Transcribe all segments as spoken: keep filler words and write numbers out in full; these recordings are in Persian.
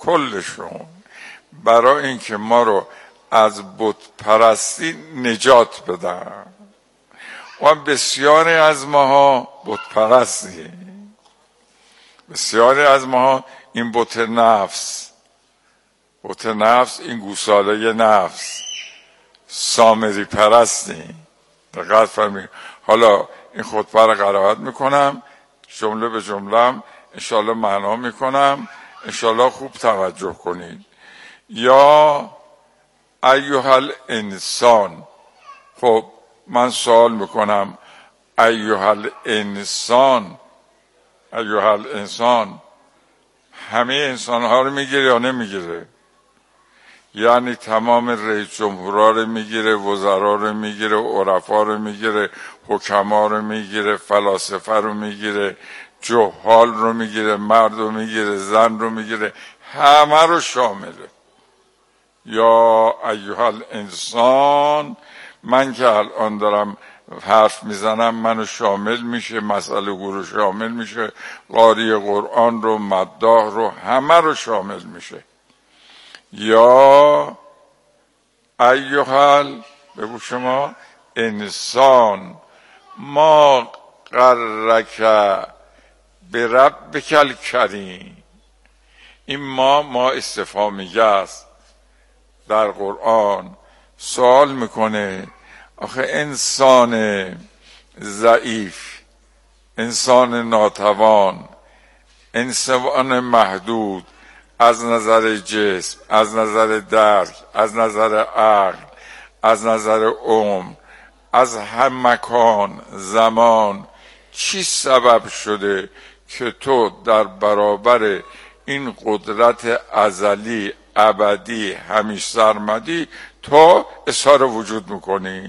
کلشون برای اینکه ما رو از بت پرستی نجات بدن. و بسیاری از ماها بت پرستیم، بسیاری از ماها این بت نفس، بت نفس، این گوساله نفس، سامری پرستیم. دقت فرمایید. حالا این خطبه رو قرائت میکنم، جمله به جمله انشالله معنا میکنم، انشالله خوب توجه کنید. یا ایها الانسان. خب من سوال میکنم ایها الانسان، ایها الانسان همه انسان ها رو میگیره یا نمیگیره؟ یعنی تمام رئیس جمهورها رو میگیره، وزرا رو میگیره، عرفا رو میگیره، حکما رو میگیره، فلاسفه رو میگیره، جهال رو میگیره، مرد رو میگیره، زن رو میگیره، همه رو شامله. یا ایها الانسان، من که الان دارم حرف میزنم منو شامل میشه، مسئله گروه شامل میشه، قاری قرآن رو، مداح رو، همه رو شامل میشه. یا ایها، بگو شما، انسان ما غرک بربک الکریم. این ما ما استفهامیه است در قرآن. سوال میکنه آخه انسان ضعیف، انسان ناتوان، انسان محدود از نظر جسم، از نظر درک، از نظر عقل، از نظر عمر، از هم مکان زمان، چی سبب شده که تو در برابر این قدرت ازلی ابدی همیشه سرمدی تو اظهار وجود میکنی؟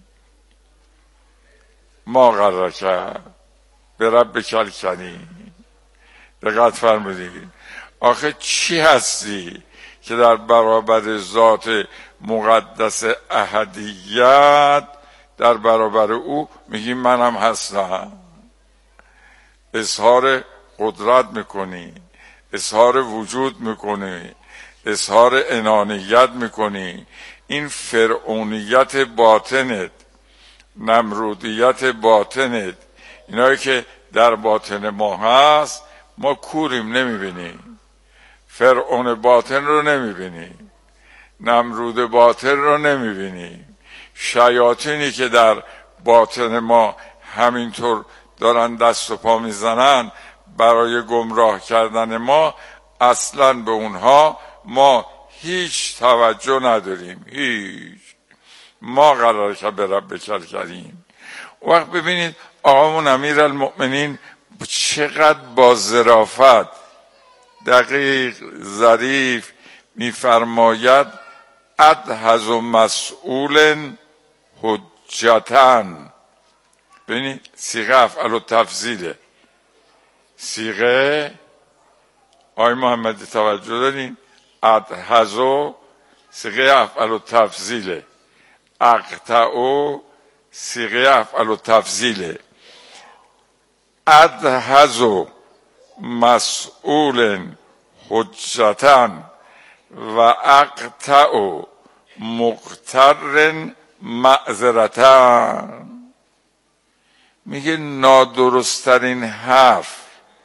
ما غرک بربک الکریم. دقت فرمودید. آخه چی هستی که در برابر ذات مقدس احدیت، در برابر او میگی منم هستم؟ اظهار قدرت میکنی، اظهار وجود میکنی، اظهار انانیت میکنی. این فرعونیت باطنت، نمرودیت باطنت، اینایی که در باطن ما هست، ما کوریم نمیبینیم. فرعون باطن رو نمیبینیم، نمرود باطن رو نمیبینیم، شیاطینی که در باطن ما همینطور دارن دست و پا میزنن برای گمراه کردن ما، اصلا به اونها ما هیچ توجه نداریم. هیچ. ما قراره که بربک الکریم. وقت ببینید آقامون امیرالمؤمنین چقدر با ظرافت دقیق ظریف میفرماید ادهز مسئول حجتن. ببینید صیغه افعل التفضیله. صیغه آقای محمدی توجه دارین؟ ادهز صیغه افعل التفضیله، اقطع صیغه افعل التفضیله. ادهز مسئول حجتن و اقطع مقتر معذرتن. میگه نادرسترین حرف،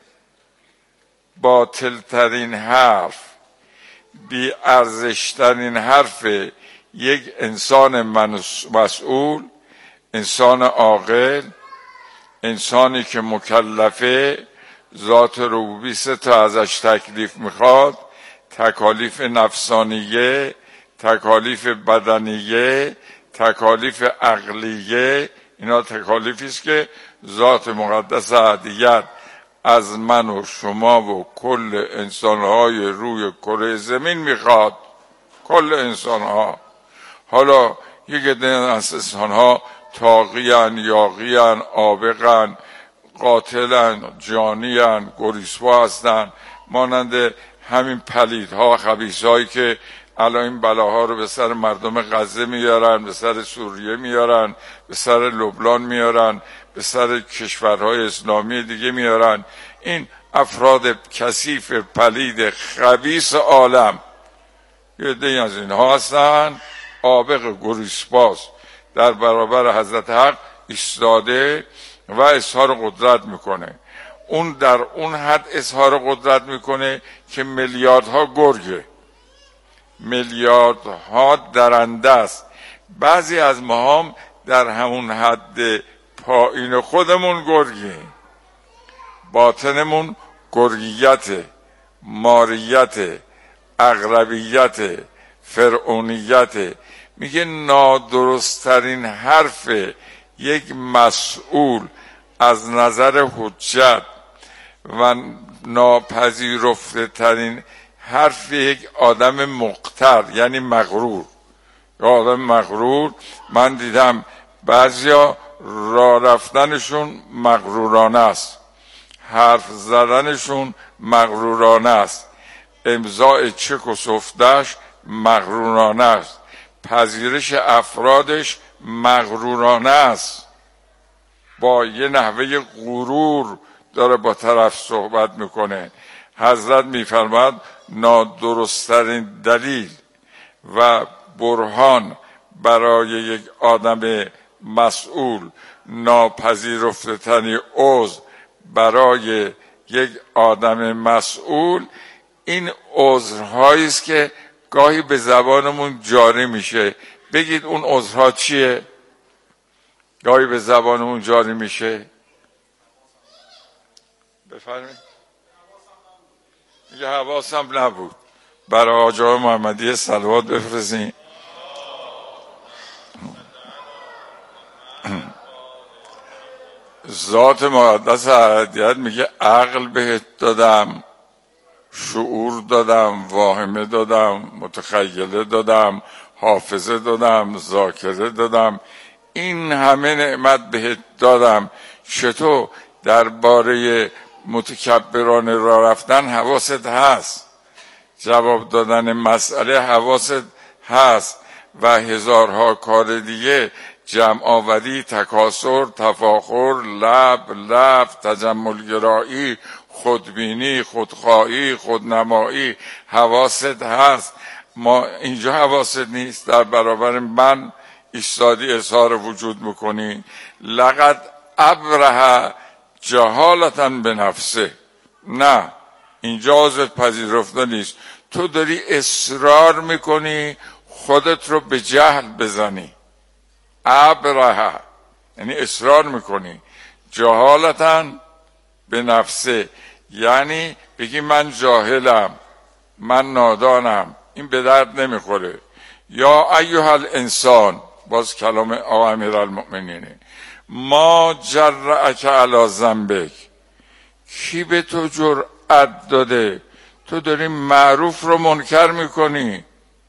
باطلترین حرف، بی ارزشترین حرف یک انسان مسئول، انسان عاقل، انسانی که مکلفه، ذات ربوبی سه تا ازش تکلیف میخواد، تکالیف نفسانیه، تکالیف بدنیه، تکالیف عقلیه. اینا تکالیفی است که ذات مقدس احدیت از من و شما و کل انسانهای روی کره زمین میخواد. کل انسانها. حالا یک عده از انسانها طاغیان، یاغیان، عابقن، قاتلن، جانیان، گریسپا هستن، مانند همین پلیدها، خبیثهایی که الان این بلاها رو به سر مردم غزه میارن، به سر سوریه میارن، به سر لبنان میارن، به سر کشورهای اسلامی دیگه میارن. این افراد کثیف پلید خبیث عالم. یه عده‌ای از اینها هستن عابق گریزپاس در برابر حضرت حق ایستاده و اظهار قدرت میکنه. اون در اون حد اظهار قدرت میکنه که میلیاردها گرگه، میلیاردها درنده است. بعضی از ما هم در همون حد پایین خودمون گرگه، باطنمون گرگیت، ماریت، عقربیت، فرعونیت. میگه نادرستترین حرف یک مسئول از نظر حجت و ناپذیرفته ترین حرف یک آدم مقتر یعنی مغرور. یا آدم مغرور، من دیدم بعضیا راه رفتنشون مغرورانه است، حرف زدنشون مغرورانه است، امضای چک و سفتش مغرورانه است، پذیرش افرادش مغرورانه است، با یه نحوه غرور داره با طرف صحبت میکنه. حضرت میفرماد نادرستترین دلیل و برهان برای یک آدم مسئول، ناپذیرفته ترین عذر برای یک آدم مسئول، این عذرهایی است که گاهی به زبانمون جاری میشه. بگید اون عذرها چیه؟ گاهی به زبانمون جاری میشه. بفرمایید. میگه حواسم نبود. برای حاج آقا محمدی صلوات بفرستین. ذات مقدس احدیت میگه عقل بهت دادم، شعور دادم، واهمه دادم، متخیله دادم، حافظه دادم، ذاکره دادم، این همه نعمت بهت دادم. چطور درباره متکبران راه رفتن حواست هست، جواب دادن مسئله حواست هست و هزارها کار دیگه، جمع آوری، تکاسر، تفاخر، لب لب، تجمل گرایی، خودبینی، خودخواهی، خودنمایی، حواست هست. ما اینجا حواست نیست، در برابر من ایستادی اظهار وجود میکنی. لقد ابره جهالتا به نفسه. نه، اینجا ازت پذیرفته نیست. تو داری اصرار میکنی خودت رو به جهل بزنی. ابره یعنی اصرار میکنی، جهالتا به نفسه یعنی بگی من جاهلم، من نادانم، این به درد نمیخوره. یا ایها الانسان، باز کلام آقا امیرالمؤمنینه، ما جرأک علی ذنبک، کی به تو جرأت داده؟ تو داری معروف رو منکر میکنی،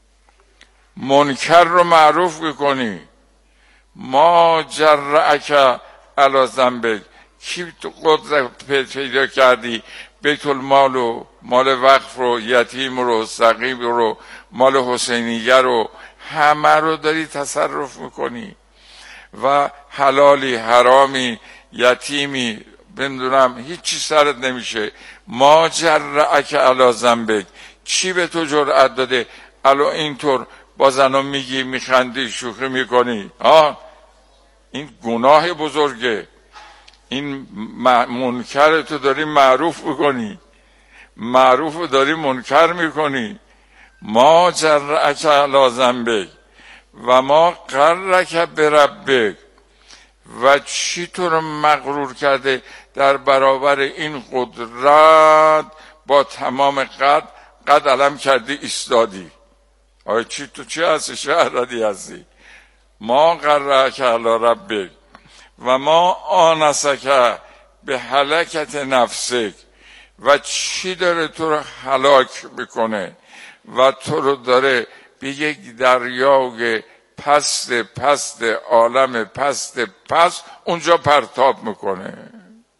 منکر رو معروف میکنی. ما جرأک علی ذنبک، کی تو قدرت پیدا کردی بیت المال و مال وقف رو، یتیم رو، سقیم رو، مال حسینیه رو، همه رو داری تصرف میکنی و حلالی حرامی یتیمی بندونم هیچی سرت نمیشه. ما جرأک علی ذنبک، چی به تو جرأت داده الان اینطور با زنان میگی، میخندی، شوخی میکنی؟ آه این گناه بزرگه. این منکر تو داری معروف میکنی، معروف رو داری منکر میکنی. ما جرأک علی ذنبک و ما غرک بربک، و چی تو رو مغرور کرده در برابر این قدرت با تمام قد قد علم کردی ایستادی؟ آیا چی تو چی هستی؟ شهردی هستی؟ ما غرک علی ربک و ما آنسک به هلکت نفسک، و چی داره تو رو هلاک میکنه و تو رو داره به یک دریای پست پست عالم پست پست اونجا پرتاب میکنه.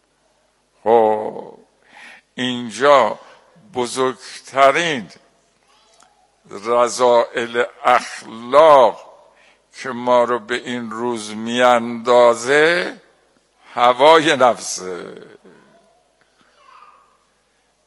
خب اینجا بزرگترین رذائل اخلاق که ما رو به این روز میاندازه هوای نفسه.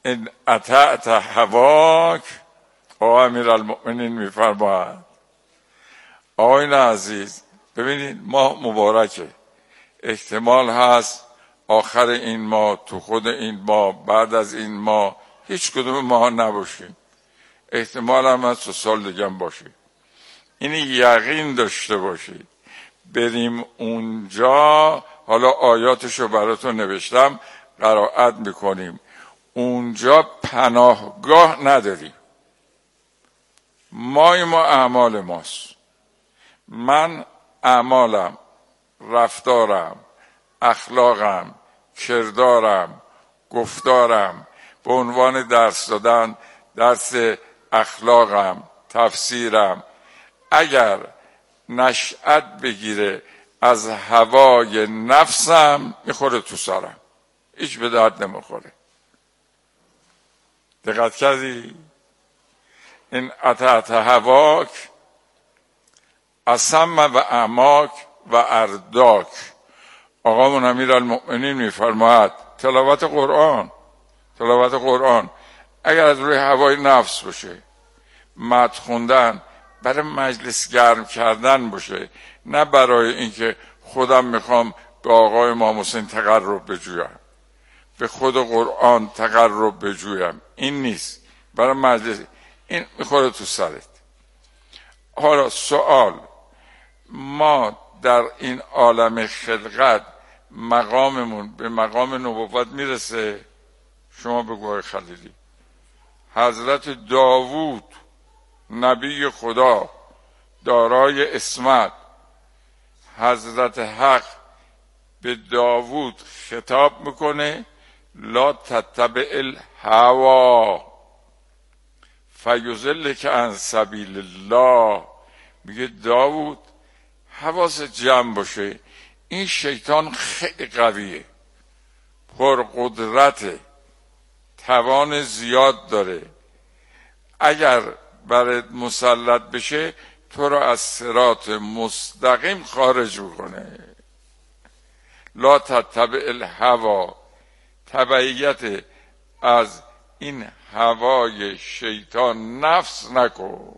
این اطعت هواک، آقا امیرالمؤمنین میفرماید آقایان عزیز ببینید ماه مبارکه، احتمال هست آخر این ماه، تو خود این ماه، بعد از این ماه هیچ کدوم ماه نباشیم، احتمال هم هست تو سال دیگه هم باشیم. این یقین داشته باشید بریم اونجا. حالا آیاتشو براتون نوشتم قرائت میکنیم. اونجا پناهگاه نداریم، مای ما اعمال ماست. من اعمالم، رفتارم، اخلاقم، کردارم، گفتارم، به عنوان درس دادن درس اخلاقم، تفسیرم، اگر نشأت بگیره از هوای نفسم میخوره تو سرم، هیچ به درد نمیخوره. دقت کردی؟ این اطعت هواک اسم و اعماک و ارداک. آقامون امیرالمؤمنین میفرماید تلاوت قرآن، تلاوت قرآن اگر از روی هوای نفس باشه، متن خوندن برای مجلس گرم کردن باشه، نه برای اینکه خودم میخوام به آقای امام حسین تقرب بجویم، به خود قرآن تقرب بجویم، این نیست، برای مجلس. این میخوره تو سرت. حالا سوال، ما در این عالم خلقت مقاممون به مقام نبوت میرسه؟ شما بگو آقای خلیلی. حضرت داوود نبی خدا دارای عصمت، حضرت حق به داوود خطاب میکنه لا تتبع الهوا فیضلک عن سبیل الله. میگه داوود حواست جمع باشه، این شیطان خیلی قویه، پرقدرته، توان زیاد داره، اگر برات مسلط بشه تو رو از صراط مستقیم خارج میکنه. لا تتبع الهوا، تبعیت از این هوای شیطان نفس نکن.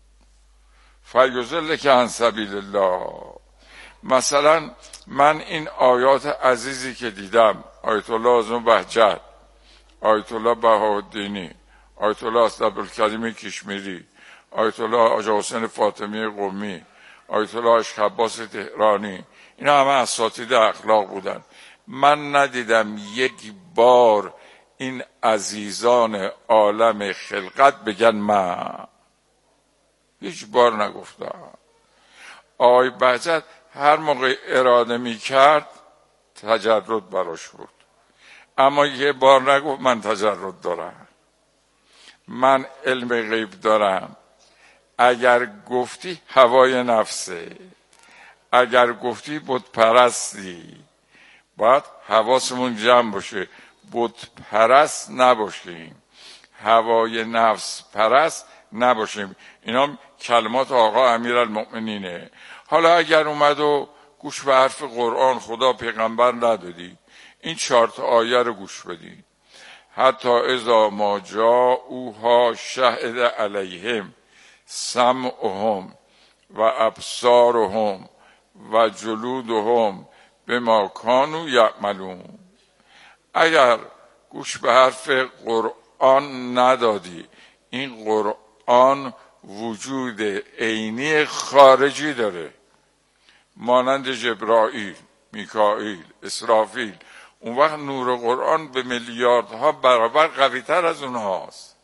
فیضلک عن سبیل الله. مثلا من این آیات عزیزی که دیدم، آیت الله اعظم بهجت، آیت الله بهاءالدینی، آیت الله اسدعبدالکریم کشمیری، آیت الله آقا حسین فاطمی قمی، آیت الله عشق عباس تهرانی، اینا همه اساتید اخلاق بودن. من ندیدم یک بار این عزیزان عالم خلقت بگن من، هیچ بار نگفتم. آقای بهجت هر موقع اراده می کرد تجرد براش بود، اما یه بار نگفت من تجرد دارم، من علم غیب دارم. اگر گفتی هوای نفسه، اگر گفتی بت پرستی، باید حواسمون جمع باشه، بت پرست نباشیم، هوای نفس پرست نباشیم. اینا کلمات آقا امیرالمؤمنینه. حالا اگر اومد و گوش به حرف قرآن، خدا پیغمبر ندادی، این چهار تا آیه رو گوش بدی. حتی اذا ما جاءوها شهد علیهم سمعهم و ابصارهم و جلودهم بما کانوا یعملون. اگر گوش به حرف قرآن ندادی، این قرآن وجود عینی خارجی داره، مانند جبرائیل، میکائیل، اسرافیل. اون وقت نور قرآن به میلیاردها برابر قوی تر از اونهاست.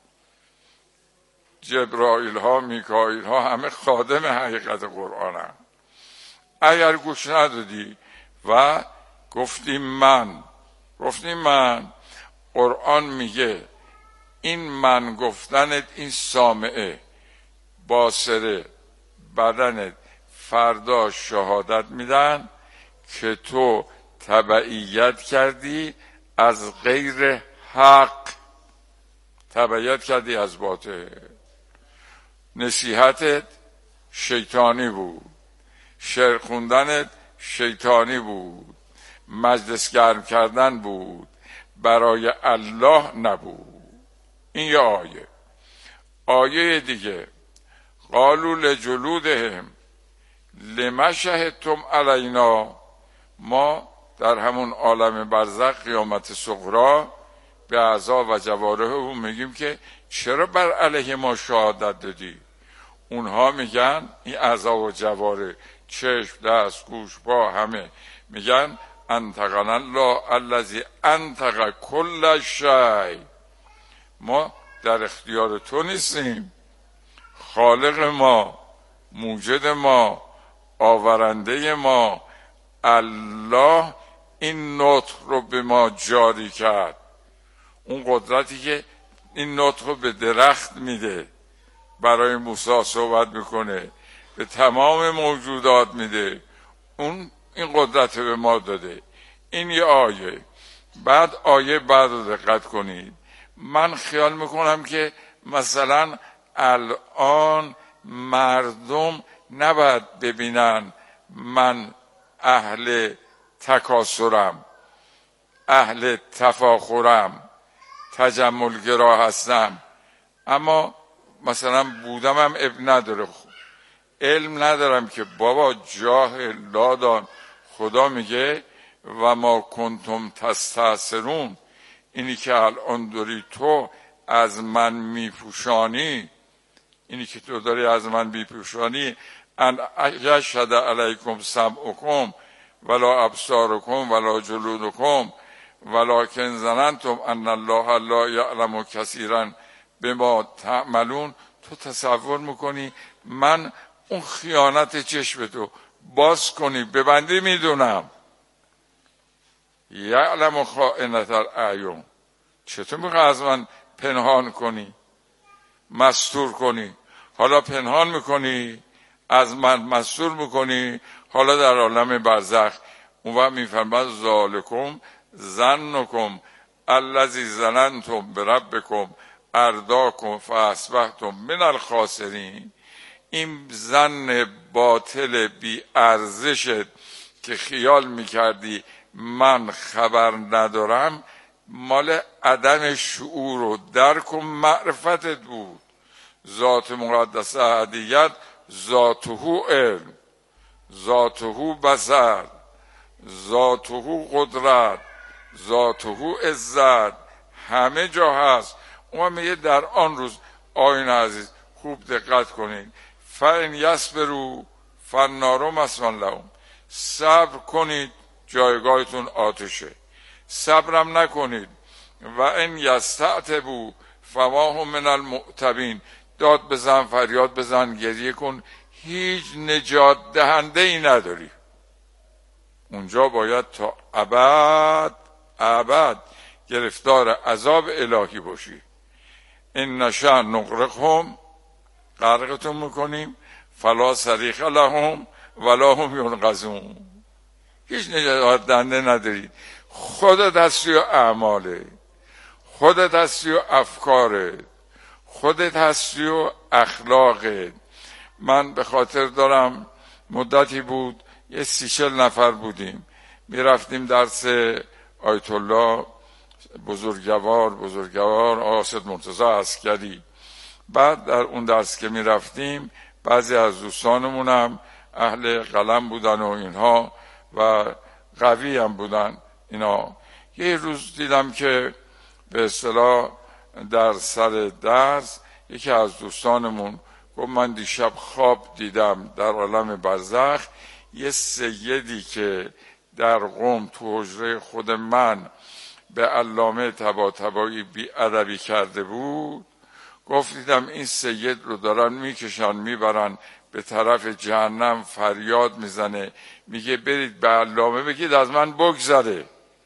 جبرائیل ها، میکائیل ها همه خادم حقیقت قرآن هم. اگر گوش ندادی و گفتی من گفتی من قرآن میگه این من گفتنت، این سامعه باصره بدنت فردا شهادت میدن که تو تبعیت کردی از غیر حق، تبعیت کردی از باطل، نصیحتت شیطانی بود، شعر خوندنت شیطانی بود، مجلس گرم کردن بود، برای الله نبود. این یه آیه. آیه دیگه قالوا لجلودهم لما شهدتم علینا، ما در همون عالم برزخ قیامت صغری به اعضا و جوارح او میگیم که چرا بر علیه ما شهادت دادی؟ اونها میگن، این اعضا و جوارح، چشم، دست، گوش، پا، همه میگن انطقنا الله الذی انطق کل شیء، ما در اختیار تو نیستیم، خالق ما، موجد ما، آورنده ما، الله این نطق رو به ما جاری کرد. اون قدرتی که این نطق رو به درخت میده، برای موسی صحبت میکنه، به تمام موجودات میده، اون این قدرت به ما داده. این یه آیه. بعد آیه بعد رو دقت کنید. من خیال میکنم که مثلا الان مردم نباید ببینن من اهل تکاسرم، اهل تفاخرم، تجملگرا هستم، اما مثلا بودم هم اب نداره، علم ندارم که بابا جاهل لادان، خدا میگه و ما کنتم تستأثرون، اینی که الان داری تو از من میپوشانی، اینی که تو داری از من میپوشانی، ان یشهد علیکم سمعکم ولا ابصارکم ولا جلودکم ولکن ظننتم ان الله لا یعلم کثیرا بما تعملون. تو تصور میکنی من اون خیانت چشم تو باز کنی ببندی؟ میدونم. یعلم خائنة الاعین، چطور میخوای از من پنهان کنی، مستور کنی؟ حالا پنهان میکنی، از من مستور میکنی، حالا در عالم برزخ اون وقت میفرماد ذالکم ظنکم الذی ظننتم بربکم ارداکم فاصبحتم من الخاسرین. این ظن باطل بی ارزشت که خیال میکردی من خبر ندارم، مال عدم شعور و درک و معرفتت بود. ذات مقدسه احدیت ذاته علم، ذاته بصر، ذاته قدرت، ذاته عزت، همه جا هست. اون میگه در آن روز آیین عزیز خوب دقت کنید، فَإِنْ یَصْبِرُوا فَالنَّارُ مَثْوًى لَهُمْ، صبر کنید جایگاهتون آتشه، صبرم نکنید و ان یستعتبوا فما هم من المعتبین، داد بزن، فریاد بزن، گریه کن، هیچ نجات دهنده ای نداری. اونجا باید تا ابد ابد گرفتار عذاب الهی باشی. این نشأ نغرقهم، غرقتون میکنیم، فلا صریخ لهم ولا هم ینقذون، هیچ نجات دهنده ندارید. خودت هستی و اعماله، خودت هستی و افکارت، خودت هستی و اخلاقت. من به خاطر دارم مدتی بود یه سی چل نفر بودیم، میرفتیم درس آیت الله بزرگوار بزرگوار آسد مرتضی عسکری. بعد در اون درس که میرفتیم بعضی از دوستانمون هم اهل قلم بودن و اینها و قوی هم بودن اینا. یه روز دیدم که به اصطلاح در سر درس یکی از دوستانمون گفت من دیشب خواب دیدم در عالم برزخ یه سیدی که در قم تو حجره خود من به علامه طباطبایی بی ادبی کرده بود. گفت دیدم این سید رو دارن میکشن میبرن به طرف جهنم، فریاد میزنه میگه برید به علامه بگید از من بگذره.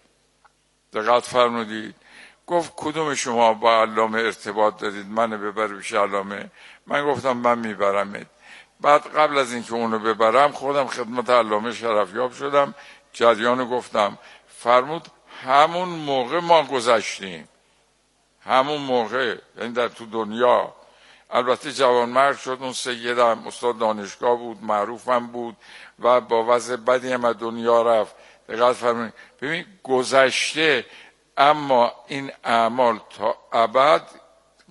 دقت فرمودید؟ گفت کدوم شما با علامه ارتباط دارید منو ببر پیش علامه؟ من گفتم من میبرمت. بعد قبل از اینکه اونو ببرم خودم خدمت علامه شرفیاب شدم، جریانو گفتم. فرمود همون موقع ما گذشتیم، همون موقع، یعنی در تو دنیا. البته جوانمرد شد، اون سیدم استاد دانشگاه بود، معروفم بود و با وضع بدی هم از دنیا رفت. دقیق فرمونید؟ ببین گذشته، اما این اعمال تا ابد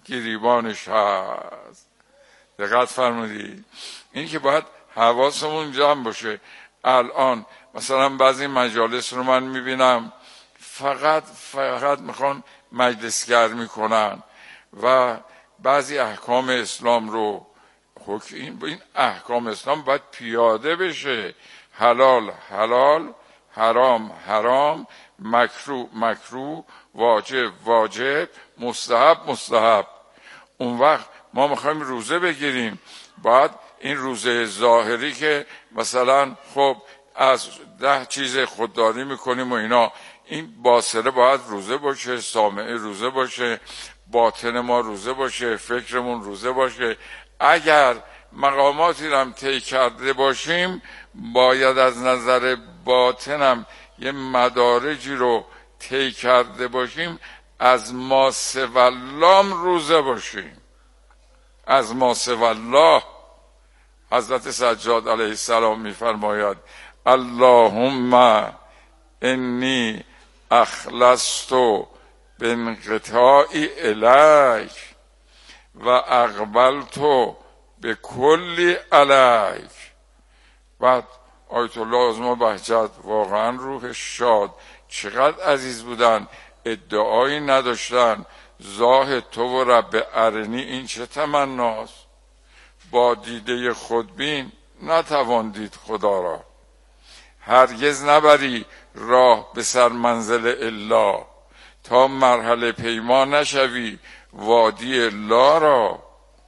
گریبانش هست. دقت فرمودید؟ این که باید حواسمون جمع باشه. الان مثلا بعضی مجالس رو من میبینم فقط فقط میخوان مجلس گرمی کنن و بعضی احکام اسلام رو حکم این با این احکام اسلام باید پیاده بشه. حلال حلال، حرام حرام، مکروه مکروه، واجب واجب، مستحب مستحب. اون وقت ما میخوایم روزه بگیریم، باید این روزه ظاهری که مثلا خب از ده چیز خودداری میکنیم و اینا، این باصره باید روزه باشه، سامعه روزه باشه، باطن ما روزه باشه، فکرمون روزه باشه. اگر مقاماتی رو هم طی کرده باشیم باید از نظر باطنم یه مدارجی رو طی کرده باشیم، از ما سوالام روزه باشیم. از ما سوالله. حضرت سجاد علیه السلام میفرماید اللهم انی اخلصت بانقطاعی الیک و اقبلت به کلی علیک. بعد آیت الله عظما بهجت واقعا روح شاد، چقدر عزیز بودن، ادعایی نداشتن. زاه تو و رب ارنی، این چه تمناست. با دیده خودبین نتوان دید خدا را، هرگز نبری راه به سر منزل الا، تا مرحله پیما نشوی وادی لا را.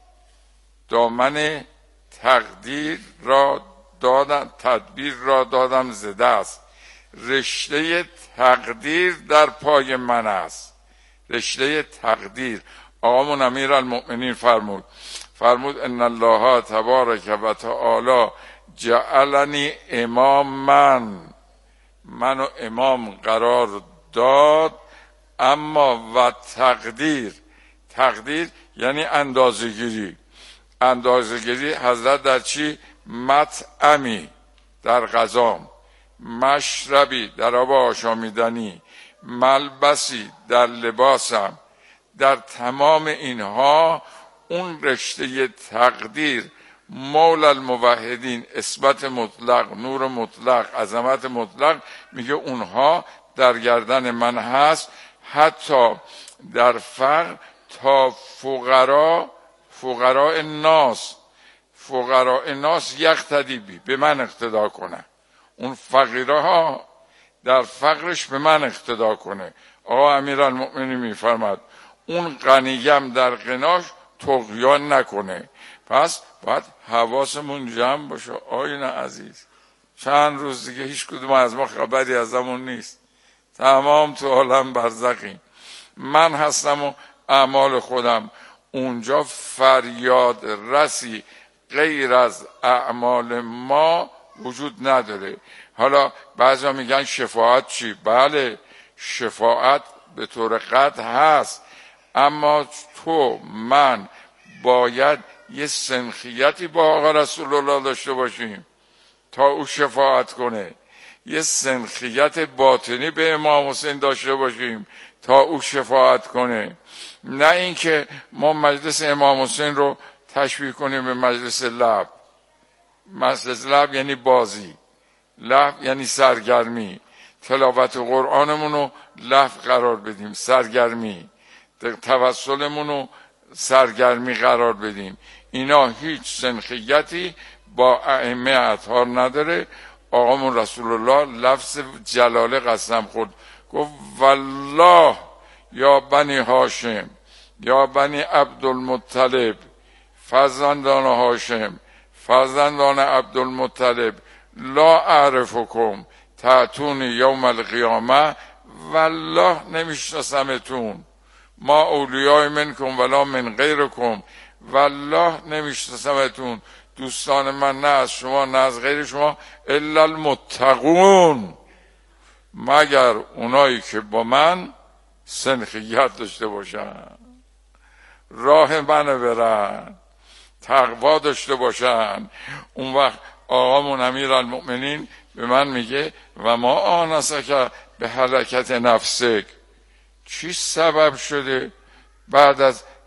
دامن تقدیر را دادم، تدبیر را دادم ز دست، رشته تقدیر در پای من است. رشته تقدیر. آقامون امیرالمؤمنین فرمود فرمود ان الله تبارک و تعالی جعلنی اماما، منو امام قرار داد. اما و تقدیر، تقدیر یعنی اندازه‌گیری. اندازه‌گیری حضرت در چی؟ مطعمی، در غذام، مشربی، در آب آشامیدنی، ملبسی، در لباسم، در تمام اینها اون رشته تقدیر مولا الموحدین، اسمت مطلق، نور مطلق، عظمت مطلق، میگه اونها در گردن من هست. حتی در فقر تا فقرا، فقراء الناس، فقراء الناس یقتدی بی، به من اقتدا کنه. اون فقیرها در فقرش به من اقتدا کنه. آقا امیرالمؤمنین میفرماد اون غنیم در غناش طغیان نکنه. پس باید حواسمون جمع باشه. آیون عزیز، چند روز دیگه هیچ کدوم از ما خبری ازمون نیست، تمام تو عالم برزخیم. من هستم و اعمال خودم. اونجا فریاد رسی غیر از اعمال ما وجود نداره. حالا بعضا میگن شفاعت چی؟ بله، شفاعت به طور قطع هست، اما تو من باید یه سنخیتی با آقا رسول الله داشته باشیم تا او شفاعت کنه. یه سنخیت باطنی به امام حسین داشته باشیم تا او شفاعت کنه. نه اینکه ما مجلس امام حسین رو تشبیه کنیم به مجلس لعب. مجلس لعب یعنی بازی، لعب یعنی سرگرمی. تلاوت قرآنمون رو لعب قرار بدیم، سرگرمی. توسلمون رو سرگرمی قرار بدیم. اینا هیچ سنخیتی با ائمه اطهار نداره. آقامون رسول الله لفظ جلاله قسم خورد، گفت والله یا بنی هاشم یا بنی عبدالمطلب فرزندان هاشم فرزندان عبدالمطلب لا اعرفکم تأتون یوم القیامه والله نمیشناسمتون. ما اولیای منکم ولا من غیرکم والله نمیشناسمتون. دوستان من نه از شما نه از غیر شما الا المتقون، مگر اونایی که با من سنخیت داشته باشن، راه منو برن، تقوا داشته باشن. اون وقت آقامون امیرالمؤمنین به من میگه و ما آنسک به حرکت نفسک. چی سبب شده بعد از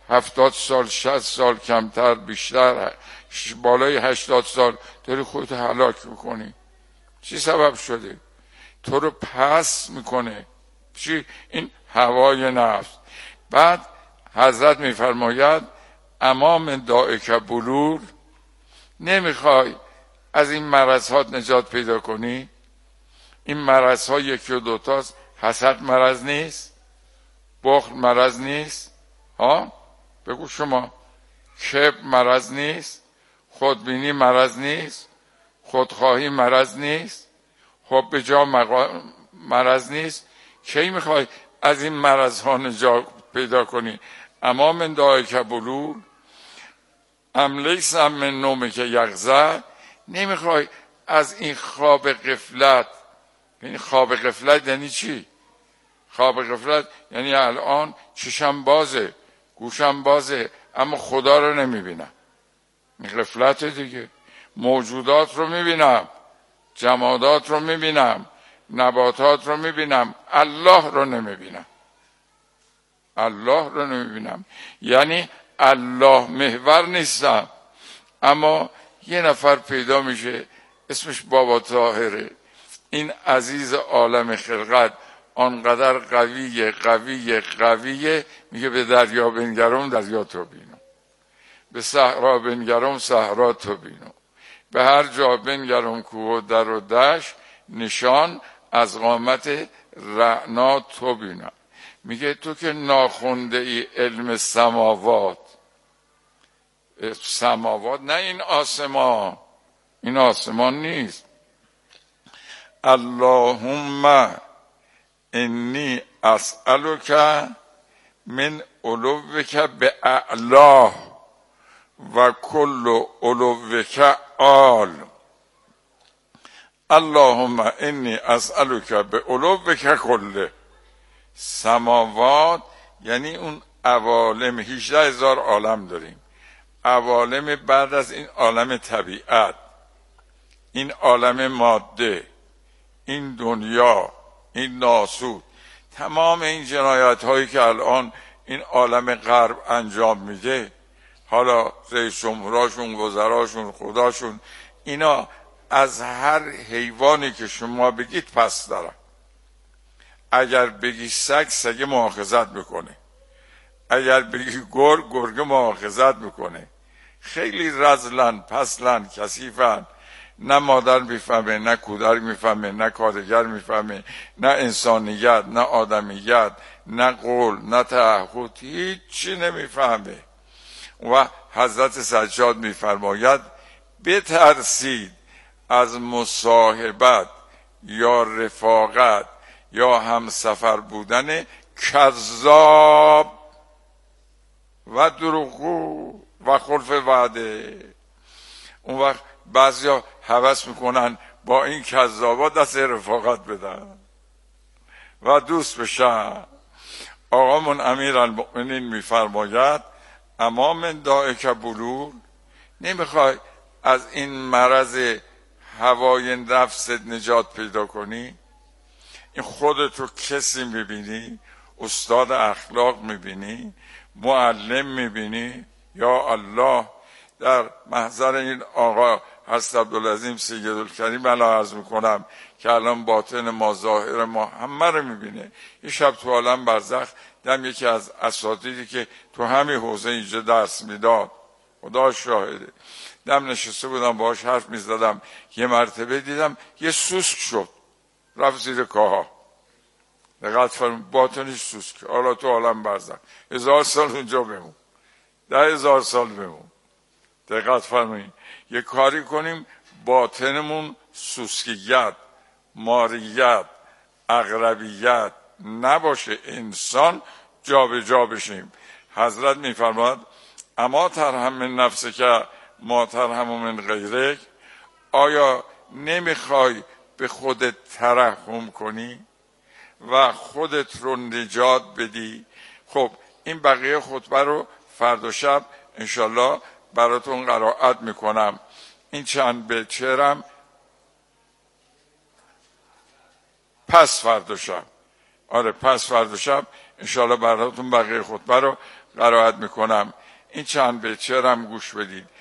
هفتاد سال، شصت سال، کمتر بیشتر، بالای هشتاد سال داری خودت هلاک میکنی؟ چی سبب شده؟ تو رو پس میکنه. چی؟ این هوای نفس. بعد حضرت میفرماید امام دائک بلور، نمیخوای از این مرض ها نجات پیدا کنی؟ این مرض ها یکی و دوتاست. حسد مرض نیست؟ بخل مرض نیست؟ ها؟ بگو شما. کبر مرض نیست؟ خودبینی مرض نیست؟ خودخواهی مرض نیست؟ خب به جا مقام مرض نیست؟ کی میخوای از این مرض ها نجات پیدا کنی؟ اما من دائک بلور ام لیس من نوم که یغزه، نمیخوای از این خواب غفلت. یعنی خواب غفلت یعنی چی؟ خواب غفلت یعنی الان چشم بازه، گوشم بازه، اما خدا رو نمیبینم. این غفلت دیگه. موجودات رو میبینم، جمادات رو میبینم، نباتات رو میبینم، الله رو نمیبینم. الله رو نمیبینم یعنی الله محور نیستم. اما یه نفر پیدا میشه اسمش بابا طاهره. این عزیز عالم خلقت آنقدر قویه قویه قویه، میگه به دریا بنگرم دریا تو بینم، به صحرا بنگرم صحرا تو بینم، به هر جا بنگرم کوه و در و دشت، نشان از قامت رعنا تو بینم. میگه تو که ناخونده ای علم سماوات، سماوات نه این آسمان، این آسمان نیست. اللهم انی اسألک من علوک به اعلاه و کل علوک آل. اللهم انی اسألک به علوک کله. سماوات یعنی اون عوالم، هجده هزار عالم داریم. عوالم بعد از این عالم طبیعت، این عالم ماده، این دنیا، این ناسود، تمام این جنایت هایی که الان این عالم غرب انجام میده، حالا رئیس جمهوراشون، وزراشون، خداشون، اینا از هر حیوانی که شما بگید پس دارن. اگر بگی سگ، سگ مؤاخذت میکنه. اگر بگی گرگ، گرگ مؤاخذت میکنه. خیلی رذلن، پسلن، کثیفن. نه مادر میفهمه، نه کودک میفهمه، نه کارگر میفهمه، نه انسانیت، نه آدمیت، نه قول، نه تعهد، هیچی نمیفهمه. و حضرت سجاد میفرماید بترسید از مصاحبت یا رفاقت یا همسفر بودن کذاب و دروغگو و خلف وعده. اون وقت بعضیا هوس میکنن با این کذابا دست رفاقت بدن و دوست بشن. آقامون امیر المؤمنین میفرماید اما من دائک بلور، نمیخوای از این مرض هوای نفس نجات پیدا کنی؟ این خودتو کسی میبینی؟ استاد اخلاق میبینی؟ معلم میبینی؟ یا الله، در محضر این آقا حضرت عبدالعظیم سیدالکریم علا عرض میکنم که الان باطن ما ظاهر ما همه رو میبینه. یه شب تو عالم برزخ دم یکی از اساتیدی که تو همین حوزه اینجا درس میداد، خدا شاهده، دم نشسته بودم باهاش حرف میزدم، یه مرتبه دیدم یه سوسک شد رفت زیر کاها. دقیقت فرم باطنش سوسک. حالا تو عالم برزخ هزار سال اونجا بمون، ده هزار سال بمون. دقت فرمایید یه کاری کنیم باطنمون سوسکیت، ماریت، عقربیت نباشه، انسان جا به جا بشیم. حضرت میفرماد اما ترحم من نفسه که ما ترحم من غیرک، آیا نمیخوای به خودت ترحم کنی و خودت رو نجات بدی؟ خب این بقیه خطبه رو فردا شب انشالله براتون قرائت میکنم. این چند بیت شعرم پس فردا شب، آره پس فردا شب انشالله براتون بقیه خطبه رو قرائت میکنم. این چند بیت شعرم گوش بدید.